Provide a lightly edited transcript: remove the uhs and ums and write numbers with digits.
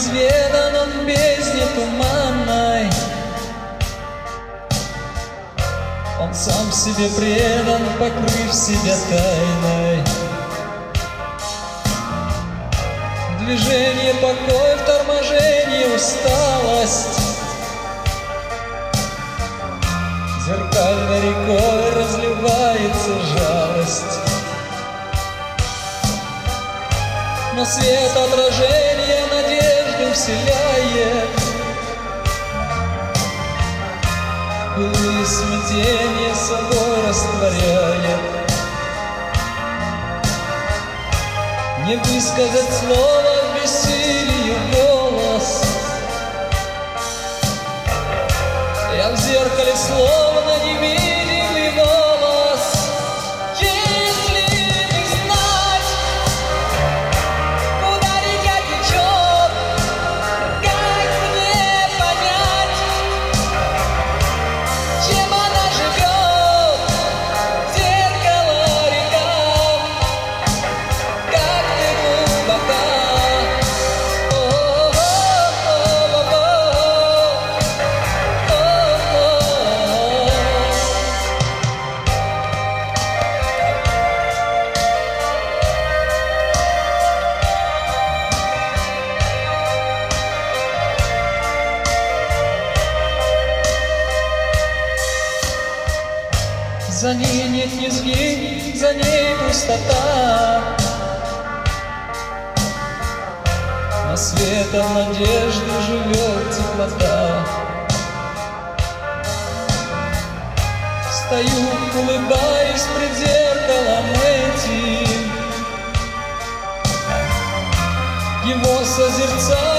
Неизведан он бездне туманной, он сам себе предан, покрыв себя тайной. Движение, покой, в торможении усталость, зеркальной рекой разливается жалость. Но свет отражения надежду вселяет, былые смятения собой растворяет. Не высказать слово в бессилии голос, я в зеркале словно невидимый волос. Если бы знать, куда река течет, как мне понять, чем она живет, зеркало река, как ты глубока. За ней нет низги, за ней пустота, но светом надежды живет теплота. Стою, улыбаюсь пред зеркалом этим, его созерцаю.